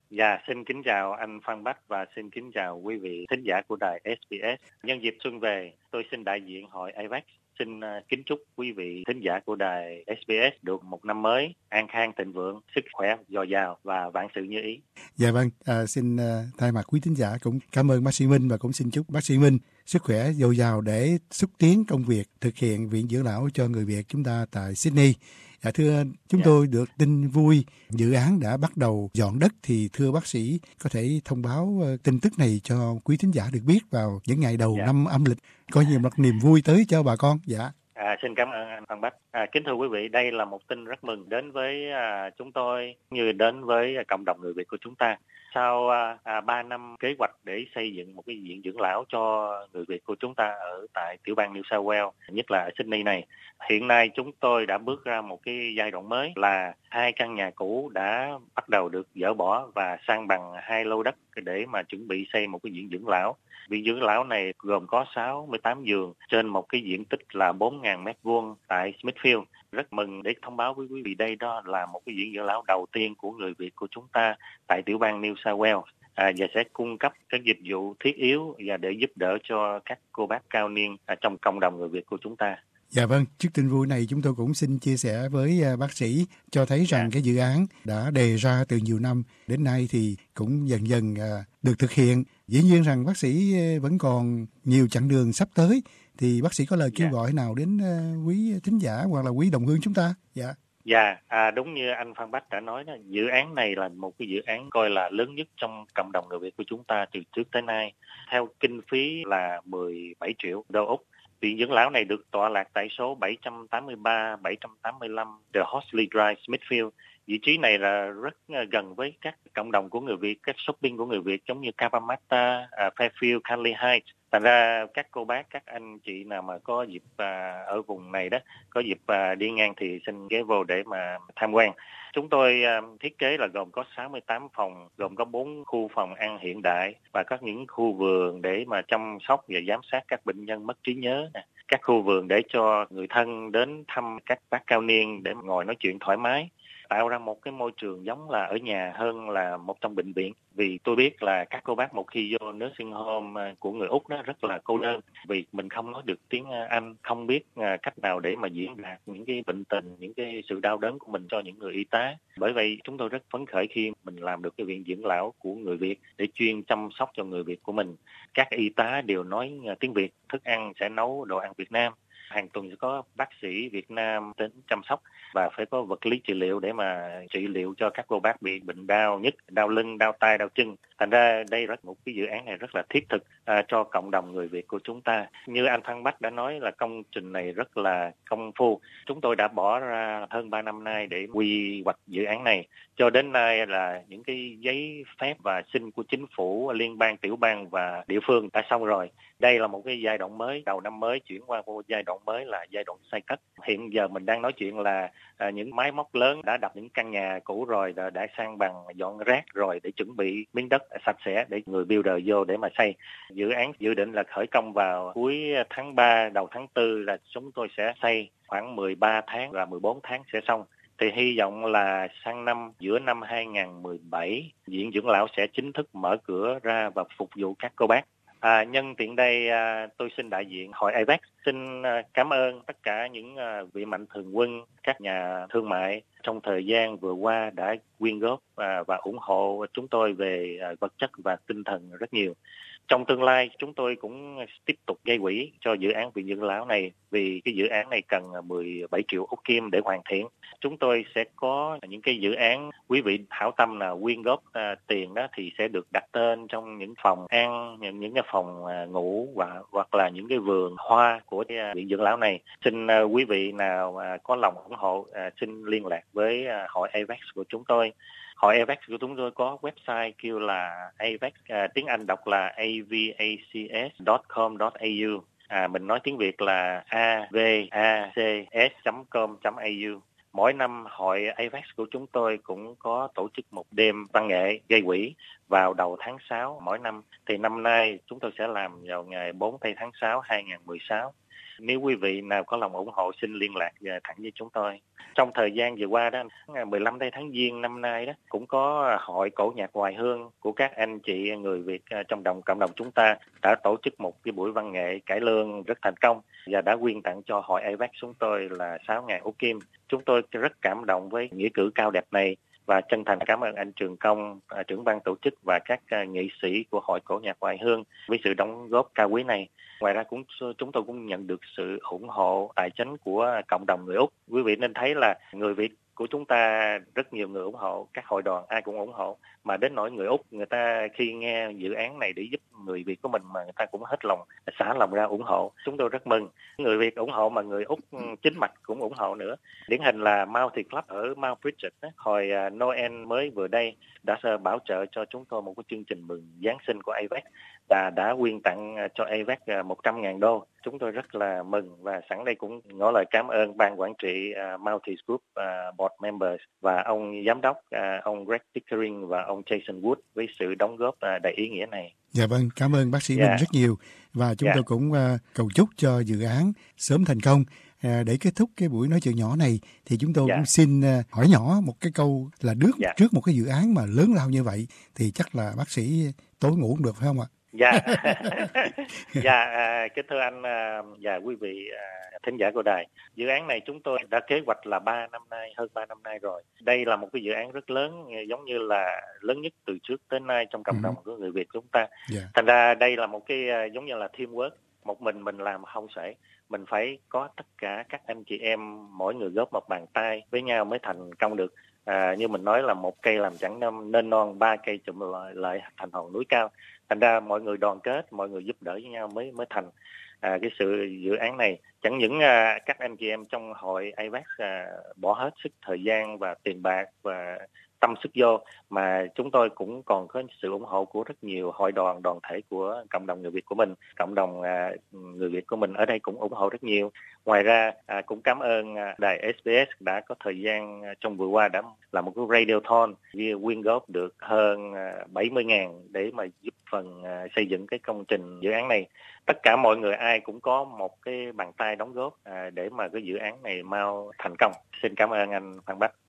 Dạ, xin kính chào anh Phan Bách và xin kính chào quý vị thính giả của đài SBS. Nhân dịp xuân về, tôi xin đại diện hội AVEX xin kính chúc quý vị thính giả của đài SBS được một năm mới an khang thịnh vượng, sức khỏe dồi dào và vạn sự như ý. Dạ vâng, xin thay mặt quý thính giả cũng cảm ơn bác sĩ Minh và cũng xin chúc bác sĩ Minh sức khỏe dồi dào để xúc tiến công việc thực hiện viện dưỡng lão cho người Việt chúng ta tại Sydney. Dạ thưa, chúng tôi được tin vui dự án đã bắt đầu dọn đất, thì thưa bác sĩ có thể thông báo tin tức này cho quý thính giả được biết vào những ngày đầu năm âm lịch, coi như một niềm vui tới cho bà con. Dạ. Xin cảm ơn anh Phan Bách. Kính thưa quý vị, đây là một tin rất mừng đến với chúng tôi như đến với cộng đồng người Việt của chúng ta. Sau 3 năm kế hoạch để xây dựng một cái viện dưỡng lão cho người Việt của chúng ta ở tại tiểu bang New South Wales, nhất là ở Sydney này, hiện nay chúng tôi đã bước ra một cái giai đoạn mới là 2 căn nhà cũ đã bắt đầu được dỡ bỏ và san bằng 2 lô đất để mà chuẩn bị xây một cái viện dưỡng lão. Viện dưỡng lão này gồm có 68 giường trên một cái diện tích là 4.000 m2 tại Smithfield. Rất mừng để thông báo với quý vị đây đó là một cái viện dưỡng lão đầu tiên của người Việt của chúng ta tại tiểu bang New South Wales, và sẽ cung cấp các dịch vụ thiết yếu và để giúp đỡ cho các cô bác cao niên trong cộng đồng người Việt của chúng ta. Dạ vâng, trước tin vui này chúng tôi cũng xin chia sẻ với bác sĩ cho thấy rằng cái dự án đã đề ra từ nhiều năm đến nay thì cũng dần dần được thực hiện. Dĩ nhiên rằng bác sĩ vẫn còn nhiều chặng đường sắp tới, thì bác sĩ có lời kêu gọi nào đến quý thính giả hoặc là quý đồng hương chúng ta? Đúng như anh Phan Bách đã nói đó, dự án này là một cái dự án coi là lớn nhất trong cộng đồng người Việt của chúng ta từ trước tới nay. Theo kinh phí là 17 triệu đô Úc. Viện dưỡng lão này được tọa lạc tại số 783-785 The Horsley Drive, Smithfield. Vị trí này là rất gần với các cộng đồng của người Việt, các shopping của người Việt giống như Cabramatta, Fairfield, Canley Heights. Thành ra các cô bác, các anh chị nào mà có dịp ở vùng này đó, có dịp đi ngang thì xin ghé vô để mà tham quan. Chúng tôi thiết kế là gồm có 68 phòng, gồm có 4 khu phòng ăn hiện đại và có những khu vườn để mà chăm sóc và giám sát các bệnh nhân mất trí nhớ nè. Các khu vườn để cho người thân đến thăm các bác cao niên để ngồi nói chuyện thoải mái, tạo ra một cái môi trường giống là ở nhà hơn là một trong bệnh viện. Vì tôi biết là các cô bác một khi vô nursing home của người Úc đó rất là cô đơn, vì mình không nói được tiếng Anh, không biết cách nào để mà diễn đạt những cái bệnh tình, những cái sự đau đớn của mình cho những người y tá. Bởi vậy chúng tôi rất phấn khởi khi mình làm được cái viện dưỡng lão của người Việt để chuyên chăm sóc cho người Việt của mình. Các y tá đều nói tiếng Việt, thức ăn sẽ nấu đồ ăn Việt Nam. Hàng tuần sẽ có bác sĩ Việt Nam đến chăm sóc và phải có vật lý trị liệu để mà trị liệu cho các cô bác bị bệnh đau nhức, đau lưng, đau tay, đau chân. Thành ra đây là một cái dự án này rất là thiết thực cho cộng đồng người Việt của chúng ta. Như anh Phan Bách đã nói là công trình này rất là công phu. Chúng tôi đã bỏ ra hơn 3 năm nay để quy hoạch dự án này. Cho đến nay là những cái giấy phép và xin của chính phủ, liên bang, tiểu bang và địa phương đã xong rồi. Đây là một cái giai đoạn mới, đầu năm mới chuyển qua một giai đoạn mới là giai đoạn xây cất. Hiện giờ mình đang nói chuyện là những máy móc lớn đã đập những căn nhà cũ rồi, đã san bằng, dọn rác rồi để chuẩn bị miếng đất sạch sẽ để người builder vô để mà xây. Dự án dự định là khởi công vào cuối tháng 3, đầu tháng 4 là chúng tôi sẽ xây khoảng 13 tháng và 14 tháng sẽ xong. Thì hy vọng là sang giữa năm 2017, viện dưỡng lão sẽ chính thức mở cửa ra và phục vụ các cô bác. Nhân tiện đây tôi xin đại diện hội AVEX xin cảm ơn tất cả những vị mạnh thường quân, các nhà thương mại trong thời gian vừa qua đã quyên góp và ủng hộ chúng tôi về vật chất và tinh thần rất nhiều. Trong tương lai chúng tôi cũng tiếp tục gây quỹ cho dự án viện dưỡng lão này, vì cái dự án này cần 17 triệu Úc Kim để hoàn thiện. Chúng tôi sẽ có những cái dự án quý vị hảo tâm nào quyên góp tiền đó thì sẽ được đặt tên trong những phòng ăn, những cái phòng ngủ hoặc là những cái vườn hoa của viện dưỡng lão này. Xin quý vị nào có lòng ủng hộ xin liên lạc với hội AVEX của chúng tôi. Hội AVEX của chúng tôi có website kêu là AVEX, tiếng Anh đọc là avacs.com.au. Mình nói tiếng Việt là avacs.com.au. Mỗi năm hội AVEX của chúng tôi cũng có tổ chức một đêm văn nghệ gây quỹ vào đầu tháng 6 mỗi năm. Thì năm nay chúng tôi sẽ làm vào ngày 4 tháng 6 2016. Nếu quý vị nào có lòng ủng hộ xin liên lạc thẳng với chúng tôi. Trong thời gian vừa qua đó, 15 tháng Giêng năm nay đó, cũng có hội cổ nhạc hoài hương của các anh chị người Việt trong cộng đồng chúng ta đã tổ chức một cái buổi văn nghệ cải lương rất thành công và đã quyên tặng cho hội AVEC chúng tôi là 6.000 ổ kim. Chúng tôi rất cảm động với nghĩa cử cao đẹp này và chân thành cảm ơn anh Trường Công, trưởng ban tổ chức và các nghệ sĩ của hội cổ nhạc hoài hương với sự đóng góp cao quý này. Ngoài ra chúng tôi cũng nhận được sự ủng hộ tài chính của cộng đồng người Úc. Quý vị nên thấy là người Việt của chúng ta rất nhiều người ủng hộ, các hội đoàn ai cũng ủng hộ, mà đến nỗi người Úc người ta khi nghe dự án này để giúp người Việt của mình mà người ta cũng hết lòng xả lòng ra ủng hộ. Chúng tôi rất mừng. Người Việt ủng hộ mà người Úc chính mặt cũng ủng hộ nữa. Điển hình là Multi Club ở Mount Bridget hồi Noel mới vừa đây đã bảo trợ cho chúng tôi một cái chương trình mừng Giáng sinh của AVEC và đã quyên tặng cho AVEC 100.000 đô. Chúng tôi rất là mừng và sẵn đây cũng ngỏ lời cảm ơn ban quản trị Multi Group Board Members và ông giám đốc ông Greg Pickering và ông Jason Wood với sự đóng góp đầy ý nghĩa này. Dạ vâng, cảm ơn bác sĩ Minh rất nhiều và chúng tôi cũng cầu chúc cho dự án sớm thành công. Để kết thúc cái buổi nói chuyện nhỏ này thì chúng tôi cũng xin hỏi nhỏ một cái câu là trước một cái dự án mà lớn lao như vậy thì chắc là bác sĩ tối ngủ cũng được phải không ạ? Kính thưa anh và quý vị thính giả của đài, dự án này chúng tôi đã kế hoạch là hơn 3 năm nay rồi. Đây là một cái dự án rất lớn, giống như là lớn nhất từ trước tới nay trong cộng đồng của người Việt chúng ta. Thành ra đây là một cái giống như là teamwork, một mình làm không xuể. Mình phải có tất cả các anh chị em mỗi người góp một bàn tay với nhau mới thành công được. Như mình nói là một cây làm chẳng nên non, 3 cây chụm lại thành hòn núi cao. Thành ra mọi người đoàn kết, mọi người giúp đỡ với nhau mới thành cái sự dự án này. Chẳng những các anh chị em trong hội AVEC bỏ hết sức thời gian và tiền bạc và tâm sức vô, mà chúng tôi cũng còn có sự ủng hộ của rất nhiều hội đoàn thể của cộng đồng người Việt của mình. Cộng đồng người Việt của mình ở đây cũng ủng hộ rất nhiều. Ngoài ra cũng cảm ơn đài SBS đã có thời gian trong vừa qua đã làm một cái radiothon quyên góp được hơn 70.000 để mà giúp phần xây dựng cái công trình dự án này. Tất cả mọi người ai cũng có một cái bàn tay đóng góp để mà cái dự án này mau thành công. Xin cảm ơn anh Phan Bách.